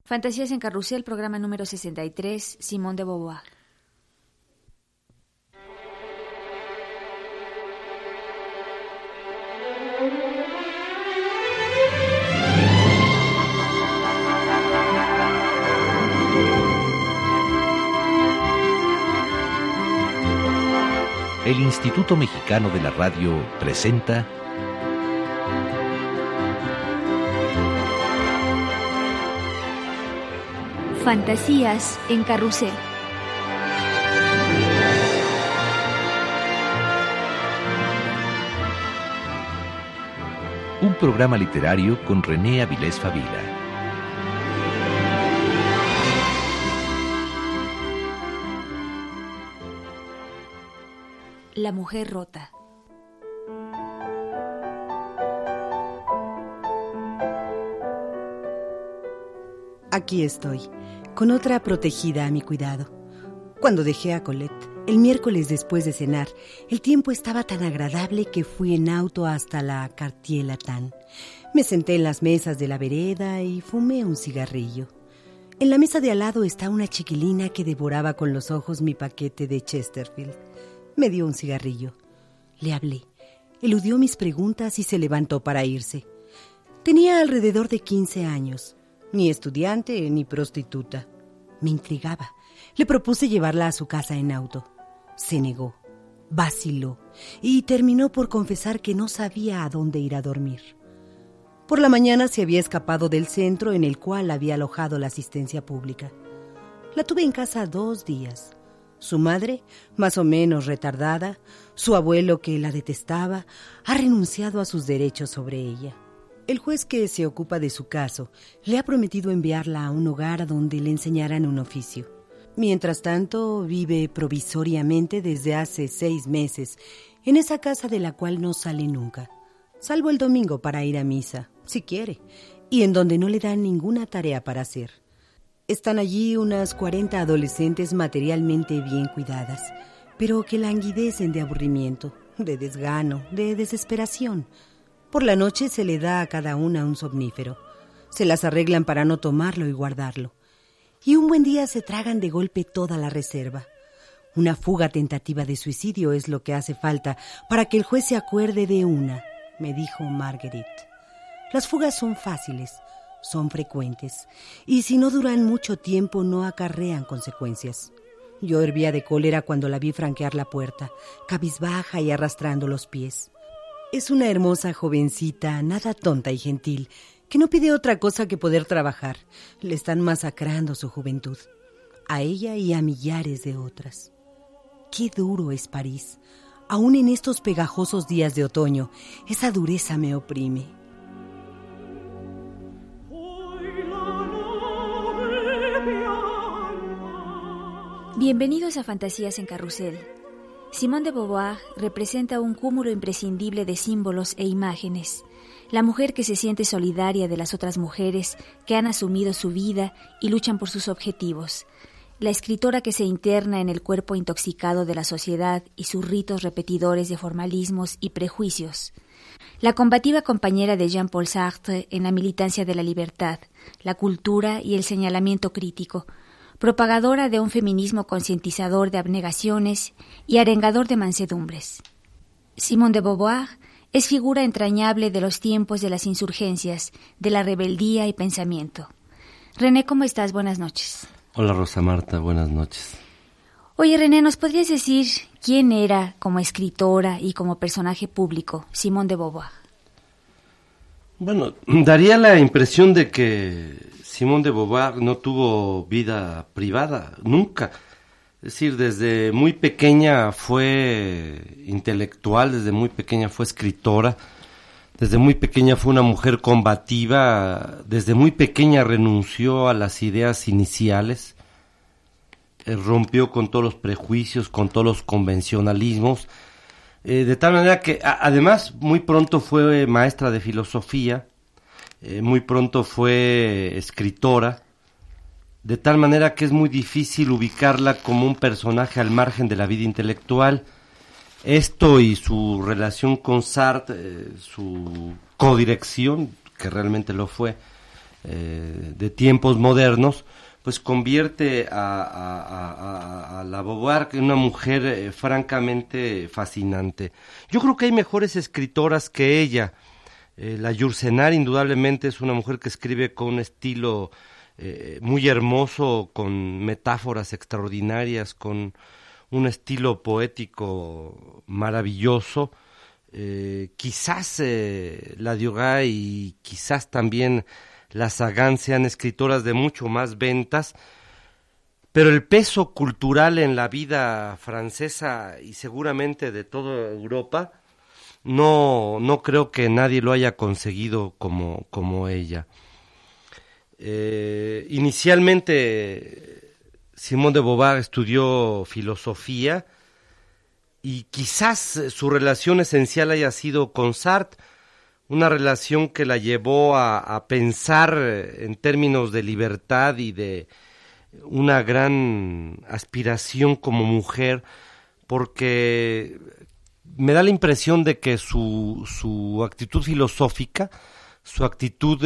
Fantasías en Carrusel, programa número 63, Simone de Beauvoir. El Instituto Mexicano de la Radio presenta Fantasías en Carrusel. Un programa literario con René Avilés Favila. La mujer rota. Aquí estoy, con otra protegida a mi cuidado. Cuando dejé a Colette, el miércoles después de cenar, el tiempo estaba tan agradable que fui en auto hasta la Quartier Latin. Me senté en las mesas de la vereda y fumé un cigarrillo. En la mesa de al lado está una chiquilina que devoraba con los ojos mi paquete de Chesterfield. Me dio un cigarrillo. Le hablé. Eludió mis preguntas y se levantó para irse. Tenía alrededor de 15 años. Ni estudiante ni prostituta. Me intrigaba. Le propuse llevarla a su casa en auto. Se negó. Vaciló. Y terminó por confesar que no sabía a dónde ir a dormir. Por la mañana se había escapado del centro en el cual había alojado la asistencia pública. La tuve en casa 2 días. Su madre, más o menos retardada, su abuelo, que la detestaba, ha renunciado a sus derechos sobre ella. El juez que se ocupa de su caso le ha prometido enviarla a un hogar donde le enseñaran un oficio. Mientras tanto, vive provisoriamente desde hace 6 meses en esa casa de la cual no sale nunca, salvo el domingo para ir a misa, si quiere, y en donde no le dan ninguna tarea para hacer. Están allí unas 40 adolescentes materialmente bien cuidadas, pero que languidecen de aburrimiento, de desgano, de desesperación. Por la noche se le da a cada una un somnífero. Se las arreglan para no tomarlo y guardarlo. Y un buen día se tragan de golpe toda la reserva. Una fuga tentativa de suicidio es lo que hace falta para que el juez se acuerde de una, me dijo Marguerite. Las fugas son fáciles, son frecuentes, y si no duran mucho tiempo no acarrean consecuencias. Yo hervía de cólera cuando la vi franquear la puerta, cabizbaja y arrastrando los pies. Es una hermosa jovencita, nada tonta y gentil, que no pide otra cosa que poder trabajar. Le están masacrando su juventud, a ella y a millares de otras. Qué duro es París. Aún en estos pegajosos días de otoño, esa dureza me oprime. Bienvenidos a Fantasías en Carrusel. Simone de Beauvoir representa un cúmulo imprescindible de símbolos e imágenes. La mujer que se siente solidaria de las otras mujeres que han asumido su vida y luchan por sus objetivos. La escritora que se interna en el cuerpo intoxicado de la sociedad y sus ritos repetidores de formalismos y prejuicios. La combativa compañera de Jean-Paul Sartre en la militancia de la libertad, la cultura y el señalamiento crítico. Propagadora de un feminismo concientizador de abnegaciones y arengador de mansedumbres. Simone de Beauvoir es figura entrañable de los tiempos de las insurgencias, de la rebeldía y pensamiento. René, ¿cómo estás? Buenas noches. Hola Rosa Marta, buenas noches. Oye René, ¿nos podrías decir quién era como escritora y como personaje público Simone de Beauvoir? Bueno, daría la impresión de que Simone de Beauvoir no tuvo vida privada, nunca. Es decir, desde muy pequeña fue intelectual, desde muy pequeña fue escritora, desde muy pequeña fue una mujer combativa, desde muy pequeña renunció a las ideas iniciales, rompió con todos los prejuicios, con todos los convencionalismos, de tal manera que además muy pronto fue maestra de filosofía, muy pronto fue escritora, de tal manera que es muy difícil ubicarla como un personaje al margen de la vida intelectual. Esto y su relación con Sartre, su codirección, que realmente lo fue, de tiempos modernos, pues convierte a la Beauvoir en una mujer francamente fascinante. Yo creo que hay mejores escritoras que ella. La Yourcenar indudablemente es una mujer que escribe con un estilo muy hermoso, con metáforas extraordinarias, con un estilo poético maravilloso. Quizás la Duras y quizás también la Sagan sean escritoras de mucho más ventas, pero el peso cultural en la vida francesa y seguramente de toda Europa no creo que nadie lo haya conseguido como ella. Inicialmente Simone de Beauvoir estudió filosofía y quizás su relación esencial haya sido con Sartre, una relación que la llevó a pensar en términos de libertad y de una gran aspiración como mujer, porque me da la impresión de que su actitud filosófica, su actitud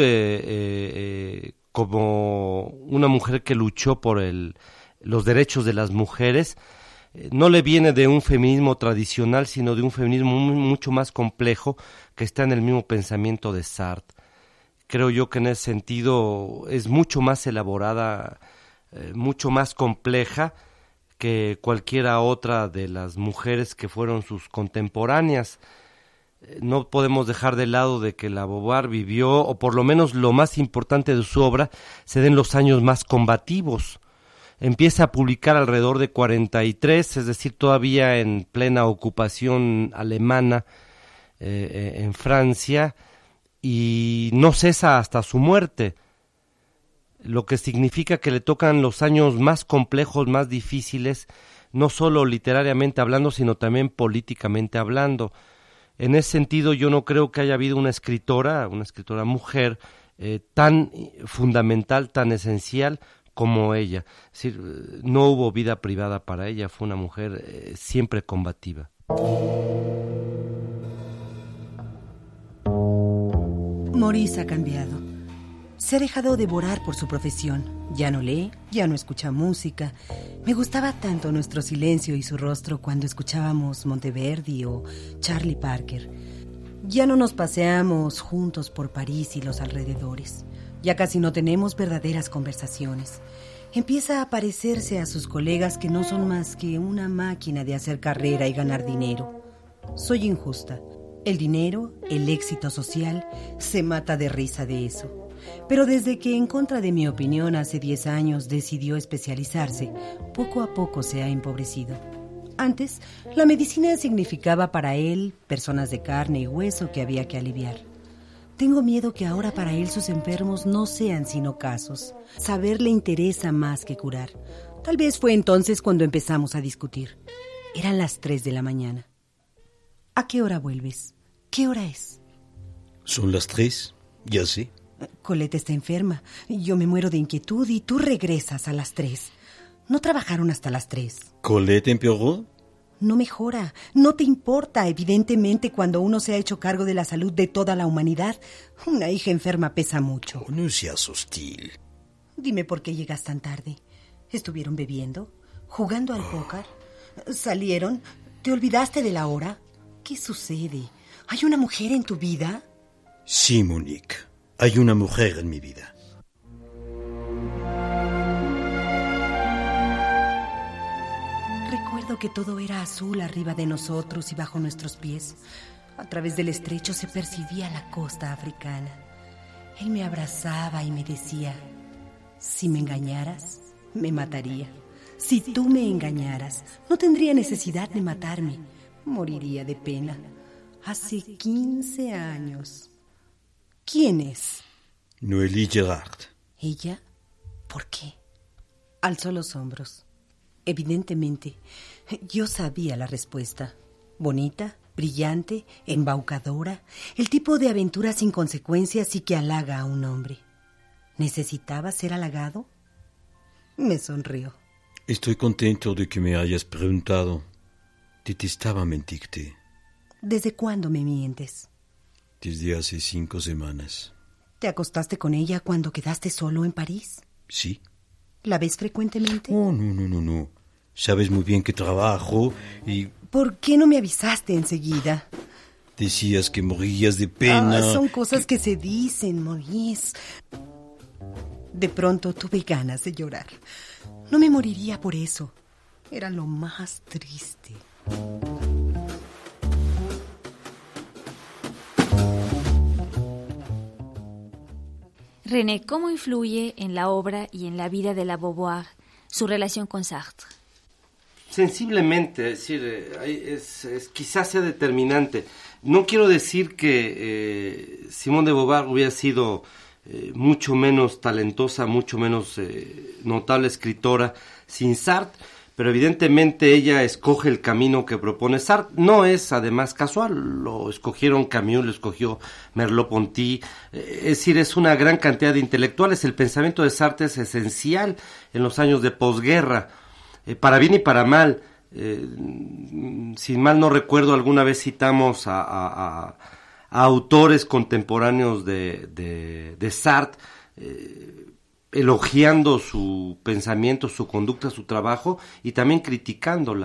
como una mujer que luchó por los derechos de las mujeres, no le viene de un feminismo tradicional, sino de un feminismo mucho más complejo que está en el mismo pensamiento de Sartre. Creo yo que en ese sentido es mucho más elaborada, mucho más compleja que cualquiera otra de las mujeres que fueron sus contemporáneas. No podemos dejar de lado de que la Beauvoir vivió, o por lo menos lo más importante de su obra, se da en los años más combativos. Empieza a publicar alrededor de 43, es decir, todavía en plena ocupación alemana en Francia, y no cesa hasta su muerte, lo que significa que le tocan los años más complejos, más difíciles, no solo literariamente hablando, sino también políticamente hablando. En ese sentido, yo no creo que haya habido una escritora mujer, tan fundamental, tan esencial como ella. Es decir, no hubo vida privada para ella, fue una mujer siempre combativa. Maurice ha cambiado. Se ha dejado devorar por su profesión. Ya no lee, ya no escucha música. Me gustaba tanto nuestro silencio y su rostro cuando escuchábamos Monteverdi o Charlie Parker. Ya no nos paseamos juntos por París y los alrededores. Ya casi no tenemos verdaderas conversaciones. Empieza a parecerse a sus colegas que no son más que una máquina de hacer carrera y ganar dinero. Soy injusta. El dinero, el éxito social, se mata de risa de eso. Pero desde que, en contra de mi opinión, hace 10 años decidió especializarse, poco a poco se ha empobrecido. Antes, la medicina significaba para él personas de carne y hueso que había que aliviar. Tengo miedo que ahora para él sus enfermos no sean sino casos. Saber le interesa más que curar. Tal vez fue entonces cuando empezamos a discutir. Eran las 3 de la mañana. ¿A qué hora vuelves? ¿Qué hora es? Son las 3, ya sé. Colette está enferma. Yo me muero de inquietud y tú regresas a las 3. ¿No trabajaron hasta las 3? ¿Colette empeoró? No mejora. No te importa, evidentemente, cuando uno se ha hecho cargo de la salud de toda la humanidad. Una hija enferma pesa mucho. Oh, no seas hostil. Dime por qué llegas tan tarde. ¿Estuvieron bebiendo? ¿Jugando al póker? ¿Salieron? ¿Te olvidaste de la hora? ¿Qué sucede? ¿Hay una mujer en tu vida? Sí, Monique. Hay una mujer en mi vida. Recuerdo que todo era azul arriba de nosotros y bajo nuestros pies. A través del estrecho se percibía la costa africana. Él me abrazaba y me decía: si me engañaras, me mataría. Si tú me engañaras, no tendría necesidad de matarme. Moriría de pena. Hace 15 años. ¿Quién es? Noélie Gérard. ¿Ella? ¿Por qué? Alzó los hombros. Evidentemente, yo sabía la respuesta. Bonita, brillante, embaucadora, el tipo de aventura sin consecuencias y que halaga a un hombre. ¿Necesitaba ser halagado? Me sonrió. Estoy contento de que me hayas preguntado. Detestaba mentirte. ¿Desde cuándo me mientes? Desde hace 5 semanas. ¿Te acostaste con ella cuando quedaste solo en París? Sí. ¿La ves frecuentemente? Oh, no. Sabes muy bien que trabajo y... ¿Por qué no me avisaste enseguida? Decías que morías de pena. Son cosas que se dicen, Maurice. De pronto tuve ganas de llorar. No me moriría por eso. Era lo más triste. René, ¿cómo influye en la obra y en la vida de la Beauvoir su relación con Sartre? Sensiblemente, es decir, quizás sea determinante. No quiero decir que Simone de Beauvoir hubiera sido mucho menos talentosa, mucho menos notable escritora sin Sartre, pero evidentemente ella escoge el camino que propone Sartre. No es además casual, lo escogieron Camus, lo escogió Merleau-Ponty, es decir, es una gran cantidad de intelectuales. El pensamiento de Sartre es esencial en los años de posguerra, para bien y para mal. Si mal no recuerdo, alguna vez citamos a autores contemporáneos de Sartre, elogiando su pensamiento, su conducta, su trabajo, y también criticando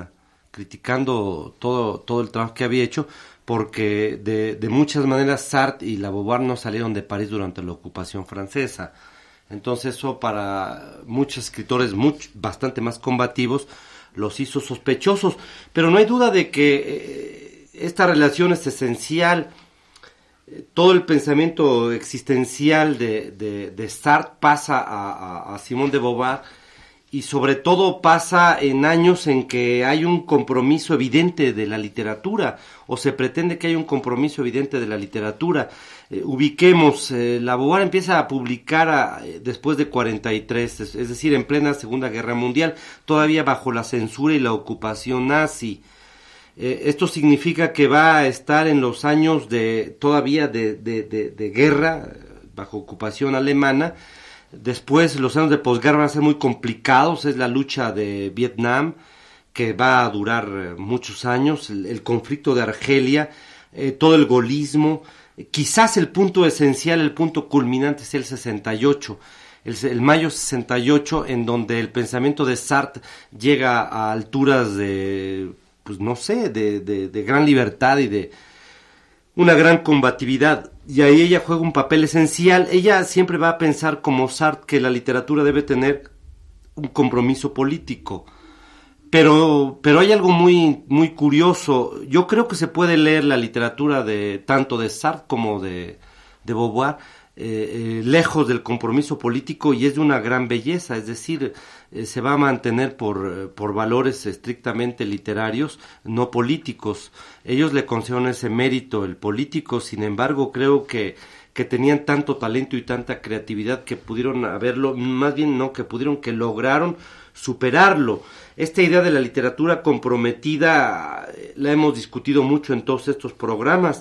todo el trabajo que había hecho, porque de muchas maneras Sartre y la Beauvoir no salieron de París durante la ocupación francesa. Entonces eso para muchos escritores bastante más combativos los hizo sospechosos, pero no hay duda de que esta relación es esencial. Todo el pensamiento existencial de Sartre pasa a Simone de Beauvoir, y sobre todo pasa en años en que hay un compromiso evidente de la literatura, o se pretende que hay un compromiso evidente de la literatura. Ubiquemos, la Beauvoir empieza a publicar después de 43, es decir, en plena Segunda Guerra Mundial, todavía bajo la censura y la ocupación nazi. Esto significa que va a estar en los años todavía de guerra, bajo ocupación alemana. Después los años de posguerra van a ser muy complicados, es la lucha de Vietnam, que va a durar muchos años, el conflicto de Argelia, todo el gaullismo. Quizás el punto esencial, el punto culminante es el 68, el mayo 68, en donde el pensamiento de Sartre llega a alturas de gran libertad y de una gran combatividad, y ahí ella juega un papel esencial. Ella siempre va a pensar como Sartre que la literatura debe tener un compromiso político, pero hay algo muy, muy curioso. Yo creo que se puede leer la literatura tanto de Sartre como de Beauvoir lejos del compromiso político, y es de una gran belleza, es decir, se va a mantener por valores estrictamente literarios, no políticos. Ellos le concedieron ese mérito, el político. Sin embargo, creo que tenían tanto talento y tanta creatividad que pudieron haberlo, más bien no, que lograron superarlo. Esta idea de la literatura comprometida la hemos discutido mucho en todos estos programas,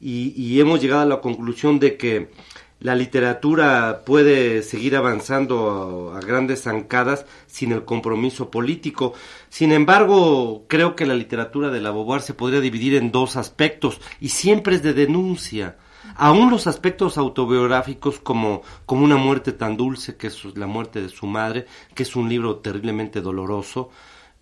y hemos llegado a la conclusión de que la literatura puede seguir avanzando a grandes zancadas sin el compromiso político. Sin embargo, creo que la literatura de la Beauvoir se podría dividir en dos aspectos, y siempre es de denuncia. Aún los aspectos autobiográficos, como Una muerte tan dulce, que es la muerte de su madre, que es un libro terriblemente doloroso,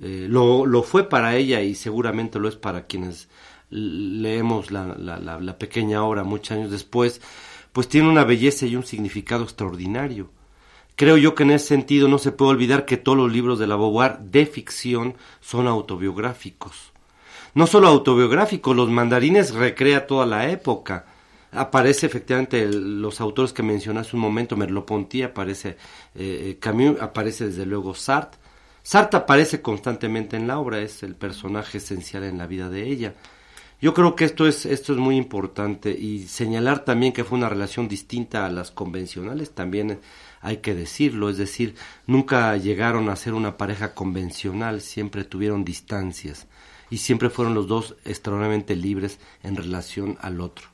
lo fue para ella, y seguramente lo es para quienes leemos la pequeña obra muchos años después, pues tiene una belleza y un significado extraordinario. Creo yo que en ese sentido no se puede olvidar que todos los libros de la Beauvoir de ficción son autobiográficos. No solo autobiográficos, Los mandarines recrea toda la época. Aparece efectivamente los autores que mencioné hace un momento, Merleau-Ponty, aparece Camus, aparece desde luego Sartre. Sartre aparece constantemente en la obra, es el personaje esencial en la vida de ella. Yo creo que esto es muy importante, y señalar también que fue una relación distinta a las convencionales, también hay que decirlo, es decir, nunca llegaron a ser una pareja convencional, siempre tuvieron distancias, y siempre fueron los dos extraordinariamente libres en relación al otro.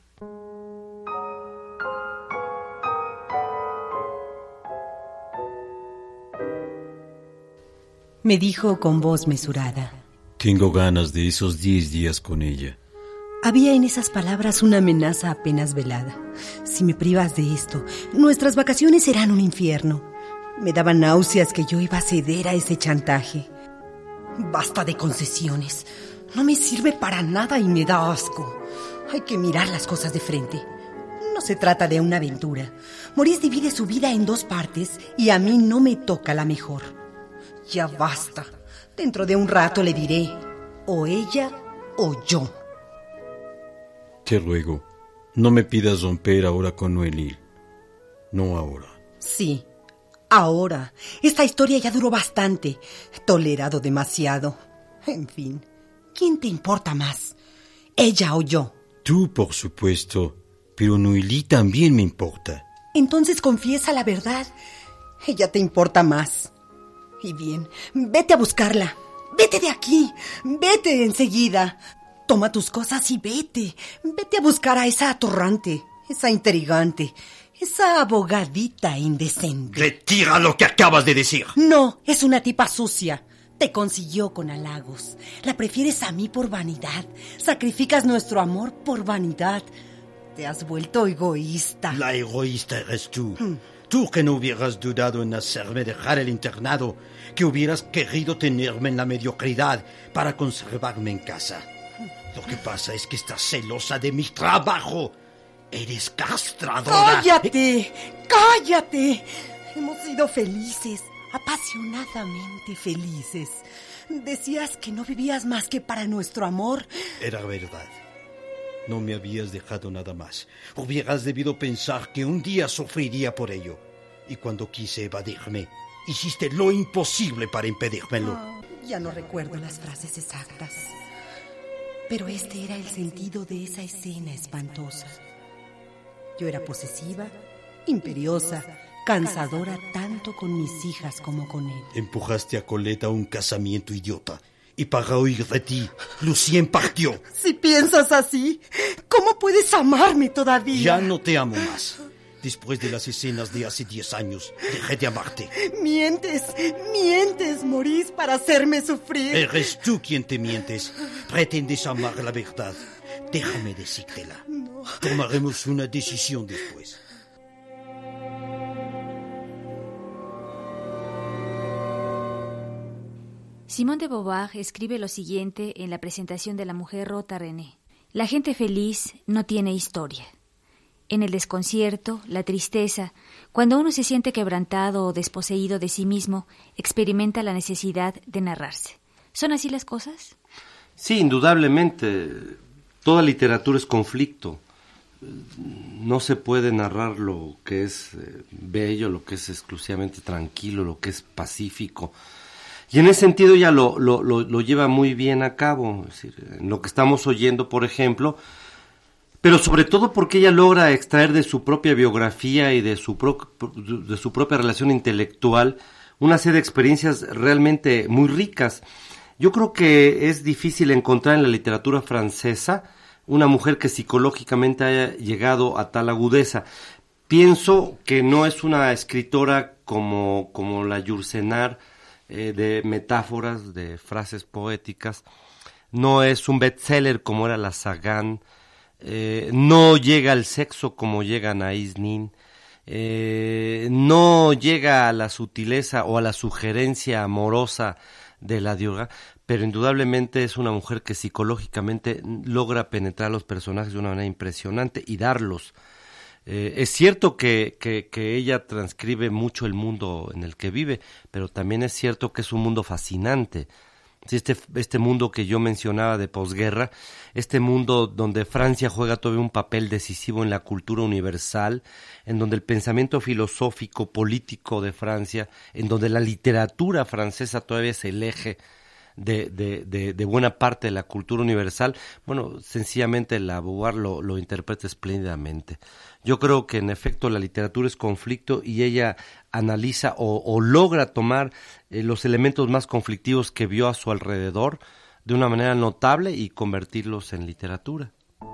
Me dijo con voz mesurada: Tengo ganas de esos 10 días con ella. Había en esas palabras una amenaza apenas velada. Si me privas de esto, nuestras vacaciones serán un infierno. Me daban náuseas que yo iba a ceder a ese chantaje. Basta de concesiones. No me sirve para nada y me da asco. Hay que mirar las cosas de frente. No se trata de una aventura. Maurice divide su vida en 2 partes y a mí no me toca la mejor. Ya basta. Dentro de un rato le diré, o ella o yo. Te ruego, no me pidas romper ahora con Noélie. No ahora. Sí, ahora. Esta historia ya duró bastante. Tolerado demasiado. En fin, ¿quién te importa más? ¿Ella o yo? Tú, por supuesto, pero Noélie también me importa. Entonces confiesa la verdad. Ella te importa más. Y bien, vete a buscarla. Vete de aquí. Vete enseguida. Toma tus cosas y vete. Vete a buscar a esa atorrante, esa intrigante, esa abogadita indecente. Retira lo que acabas de decir. No, es una tipa sucia. Te consiguió con halagos. La prefieres a mí por vanidad. Sacrificas nuestro amor por vanidad. Te has vuelto egoísta. La egoísta eres tú. Tú que no hubieras dudado en hacerme dejar el internado, que hubieras querido tenerme en la mediocridad para conservarme en casa. Lo que pasa es que estás celosa de mi trabajo. Eres castradora. ¡Cállate! ¡Cállate! Hemos sido felices, apasionadamente felices. Decías que no vivías más que para nuestro amor. Era verdad. No me habías dejado nada más. Hubieras debido pensar que un día sufriría por ello. Y cuando quise evadirme, hiciste lo imposible para impedírmelo. Ya no recuerdo las frases exactas. Pero este era el sentido de esa escena espantosa. Yo era posesiva, imperiosa, cansadora tanto con mis hijas como con él. Empujaste a Colette a un casamiento idiota. Y para huir de ti, Lucien partió. Si piensas así, ¿cómo puedes amarme todavía? Ya no te amo más. Después de las escenas de hace 10 años, dejé de amarte. Mientes, Maurice, para hacerme sufrir. Eres tú quien te mientes. Pretendes amar la verdad. Déjame decírtela. No. Tomaremos una decisión después. Simone de Beauvoir escribe lo siguiente en la presentación de La mujer rota René. La gente feliz no tiene historia. En el desconcierto, la tristeza, cuando uno se siente quebrantado o desposeído de sí mismo, experimenta la necesidad de narrarse. ¿Son así las cosas? Sí, indudablemente. Toda literatura es conflicto. No se puede narrar lo que es bello, lo que es exclusivamente tranquilo, lo que es pacífico. Y en ese sentido ella lo lleva muy bien a cabo. Es decir, en lo que estamos oyendo, por ejemplo, pero sobre todo porque ella logra extraer de su propia biografía y de su propia relación intelectual una serie de experiencias realmente muy ricas. Yo creo que es difícil encontrar en la literatura francesa una mujer que psicológicamente haya llegado a tal agudeza. Pienso que no es una escritora como la Yourcenar, de metáforas, de frases poéticas. No es un bestseller como era la Sagan. No llega al sexo como llega Anaïs Nin. No llega a la sutileza o a la sugerencia amorosa de la Diorga, pero indudablemente es una mujer que psicológicamente logra penetrar los personajes de una manera impresionante y darlos. Es cierto que ella transcribe mucho el mundo en el que vive, pero también es cierto que es un mundo fascinante. Este mundo que yo mencionaba de posguerra, este mundo donde Francia juega todavía un papel decisivo en la cultura universal, en donde el pensamiento filosófico, político de Francia, en donde la literatura francesa todavía es el eje de buena parte de la cultura universal, bueno, sencillamente la Beauvoir lo interpreta espléndidamente. Yo creo que en efecto la literatura es conflicto y ella analiza o logra tomar los elementos más conflictivos que vio a su alrededor de una manera notable y convertirlos en literatura.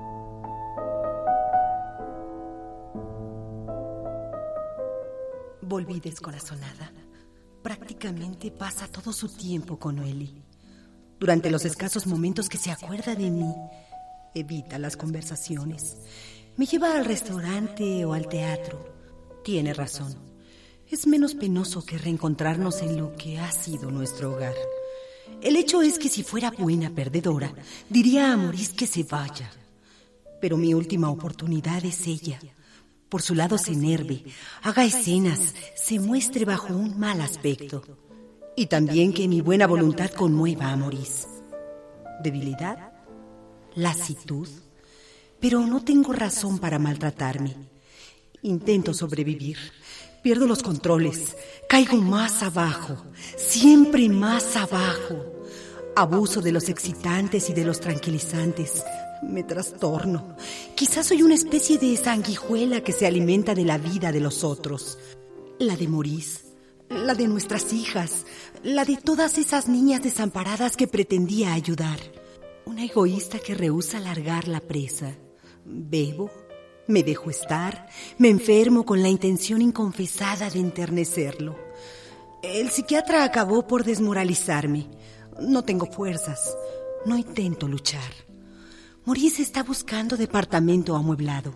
Volví descorazonada. Prácticamente pasa todo su tiempo con Noélie. Durante los escasos momentos que se acuerda de mí, Evita las conversaciones. Me lleva al restaurante o al teatro. Tiene razón. Es menos penoso que reencontrarnos en lo que ha sido nuestro hogar. El hecho es que si fuera buena perdedora, diría a Maurice que se vaya. Pero mi última oportunidad es ella. Por su lado se enerve, haga escenas, se muestre bajo un mal aspecto. Y también que mi buena voluntad conmueva a Maurice. ¿Debilidad? ¿Lasitud? Pero no tengo razón para maltratarme. Intento sobrevivir. Pierdo los controles. Caigo más abajo. Siempre más abajo. Abuso de los excitantes y de los tranquilizantes. Me trastorno. Quizás soy una especie de sanguijuela que se alimenta de la vida de los otros. La de Maurice, la de nuestras hijas, la de todas esas niñas desamparadas que pretendía ayudar. Una egoísta que rehúsa alargar la presa. Bebo, me dejo estar, me enfermo con la intención inconfesada de enternecerlo. El psiquiatra acabó por desmoralizarme. No tengo fuerzas, no intento luchar. Maurice está buscando departamento amueblado.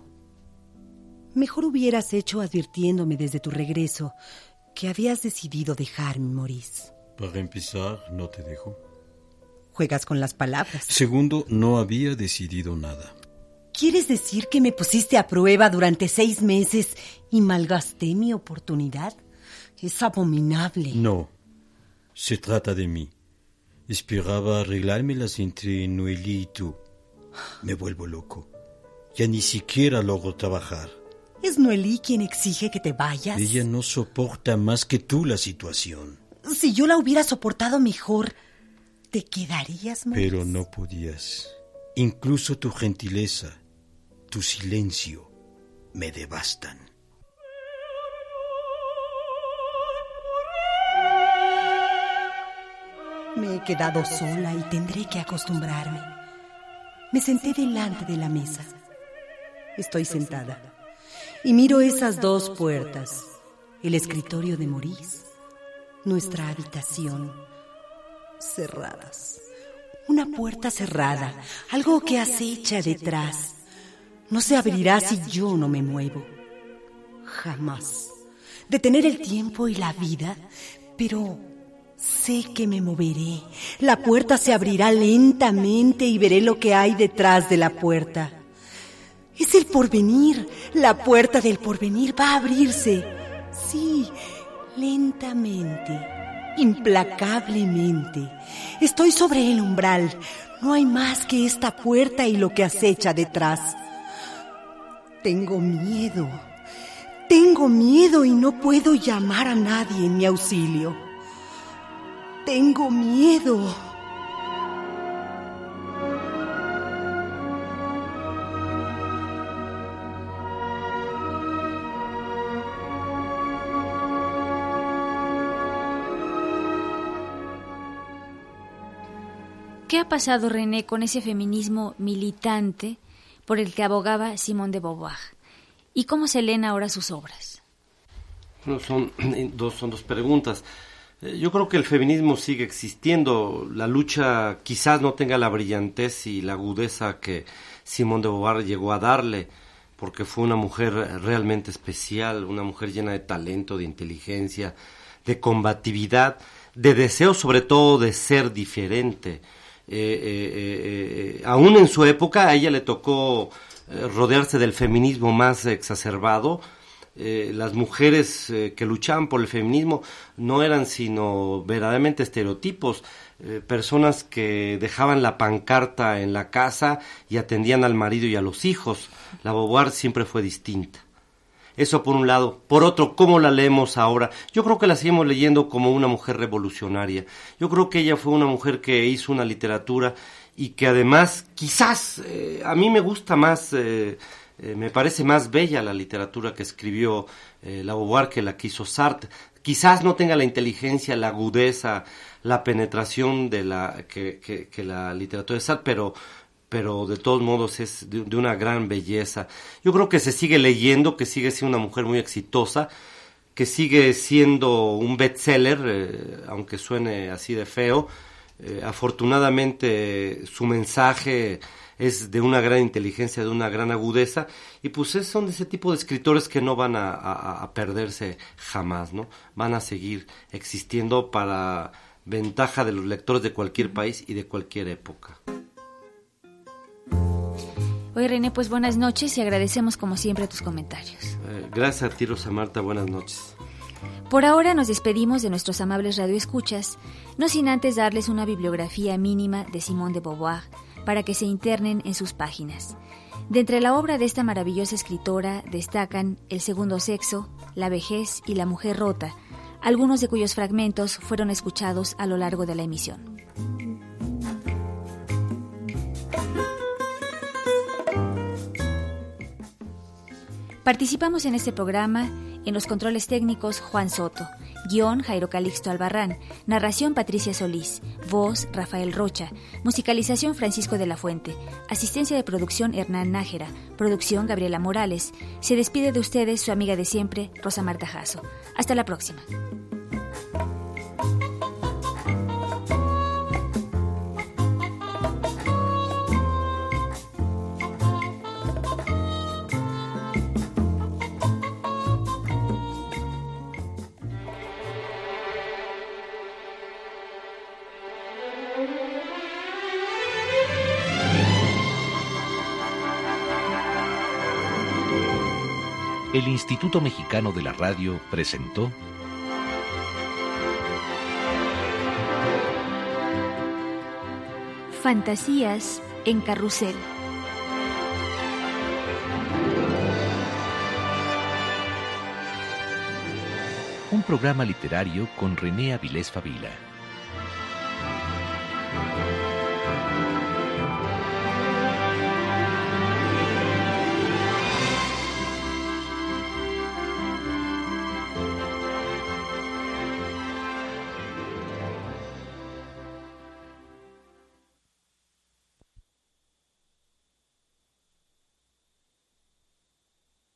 Mejor hubieras hecho advirtiéndome desde tu regreso que habías decidido dejarme, Maurice. Para empezar, no te dejo. Juegas con las palabras. Segundo, no había decidido nada. ¿Quieres decir que me pusiste a prueba durante 6 meses y malgasté mi oportunidad? Es abominable. No, se trata de mí. Esperaba arreglármelas entre Noélie y tú. Me vuelvo loco. Ya ni siquiera logro trabajar. ¿Es Noélie quien exige que te vayas? Ella no soporta más que tú la situación. Si yo la hubiera soportado mejor, ¿te quedarías, Maurice? Pero no podías. Incluso tu gentileza, tu silencio, me devastan. Me he quedado sola y tendré que acostumbrarme. Me senté delante de la mesa. Estoy sentada y miro esas 2 puertas. El escritorio de Maurice, nuestra habitación, cerradas. Una puerta cerrada, algo que acecha detrás. No se abrirá si yo no me muevo. Jamás. Detener el tiempo y la vida, pero sé que me moveré. La puerta se abrirá lentamente y veré lo que hay detrás de la puerta. Es el porvenir. La puerta del porvenir va a abrirse. Sí, lentamente, implacablemente. Estoy sobre el umbral. No hay más que esta puerta y lo que acecha detrás. Tengo miedo. Tengo miedo y no puedo llamar a nadie en mi auxilio. Tengo miedo. ¿Qué ha pasado, René, con ese feminismo militante por el que abogaba Simone de Beauvoir? ¿Y cómo se leen ahora sus obras? No, son dos preguntas. Yo creo que el feminismo sigue existiendo. La lucha quizás no tenga la brillantez y la agudeza que Simone de Beauvoir llegó a darle, porque fue una mujer realmente especial, una mujer llena de talento, de inteligencia, de combatividad, de deseo sobre todo de ser diferente. Aún en su época a ella le tocó rodearse del feminismo más exacerbado. Las mujeres que luchaban por el feminismo no eran sino verdaderamente estereotipos, personas que dejaban la pancarta en la casa y atendían al marido y a los hijos. La Beauvoir siempre fue distinta. Eso por un lado. Por otro, ¿cómo la leemos ahora? Yo creo que la seguimos leyendo como una mujer revolucionaria. Yo creo que ella fue una mujer que hizo una literatura y que además, quizás, a mí me gusta más, me parece más bella la literatura que escribió la Beauvoir que la que hizo Sartre. Quizás no tenga la inteligencia, la agudeza, la penetración de que la literatura de Sartre, pero de todos modos es de una gran belleza. Yo creo que se sigue leyendo, que sigue siendo una mujer muy exitosa, que sigue siendo un bestseller, aunque suene así de feo. Afortunadamente su mensaje es de una gran inteligencia, de una gran agudeza, y pues son de ese tipo de escritores que no van a perderse jamás, ¿no? Van a seguir existiendo para ventaja de los lectores de cualquier país y de cualquier época. Oye, René, pues buenas noches y agradecemos como siempre tus comentarios. Gracias a ti, Rosa Marta, buenas noches. Por ahora nos despedimos de nuestros amables radioescuchas, no sin antes darles una bibliografía mínima de Simone de Beauvoir para que se internen en sus páginas. De entre la obra de esta maravillosa escritora destacan El segundo sexo, La vejez y La mujer rota, algunos de cuyos fragmentos fueron escuchados a lo largo de la emisión. Participamos en este programa en los controles técnicos Juan Soto, guión Jairo Calixto Albarrán, narración Patricia Solís, voz Rafael Rocha, musicalización Francisco de la Fuente, asistencia de producción Hernán Nájera, producción Gabriela Morales. Se despide de ustedes su amiga de siempre, Rosa Marta Jasso. Hasta la próxima. El Instituto Mexicano de la Radio presentó Fantasías en Carrusel. Un programa literario con René Avilés Favila.